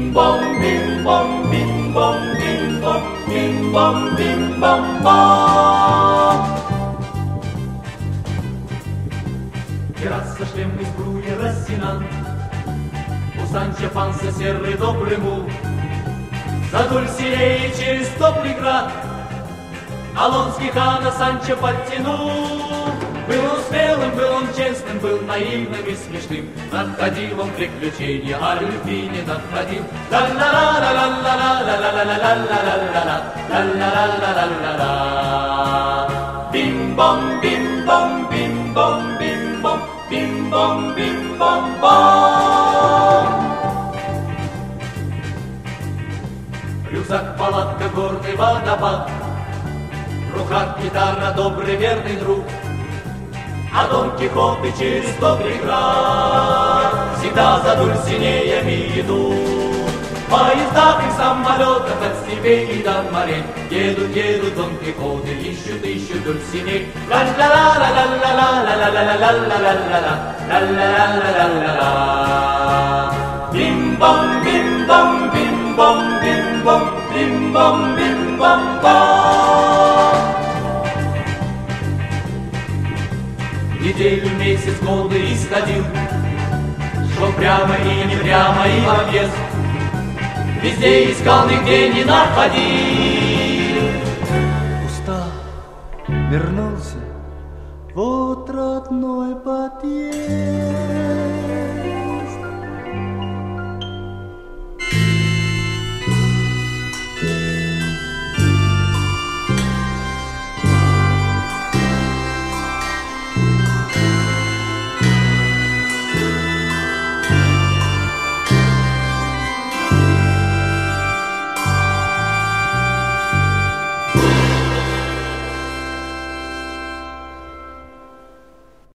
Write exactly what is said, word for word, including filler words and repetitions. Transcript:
Бим-бом, бим-бом, бим-бом, бим-бом, бим-бом, бим-бом-бом. Пиратство шлем из бруя Рассенант, у Санчо Панса серый добрый мул, за Дульсинеей через топлый град Алонский хана Санчо подтянул. Был он смелым, был он честным, был наивным и смешным. Находил он приключения, а любви не находил. Ла-ла-ла-ла-ла-ла-ла-ла-ла-ла-ла-ла-ла-ла. Бим-бом, бим-бом, бим-бом, бим-бом, бим-бом, бим-бом-бом. Рюкзак, палатка, горный водопад, в руках гитара, добрый верный друг. А Дон Кихот и через добрый град всегда за Дульсинеями идут. В поездах и самолетах от степей и до морей едут, едут Дон Кихоты, ищут, ищут Дульсиней. Ла-ла-ла-ла-ла-ла-ла-ла-ла-ла-ла-ла-ла-ла. Бим-бом, бим-бом, бим-бом, бим-бом, бим-бом, бим-бом-бом. Неделю, месяц, годы исходил, шел прямо и не прямо и в объезд, везде искал, нигде не находил. Устал, вернулся, вот родной подъезд.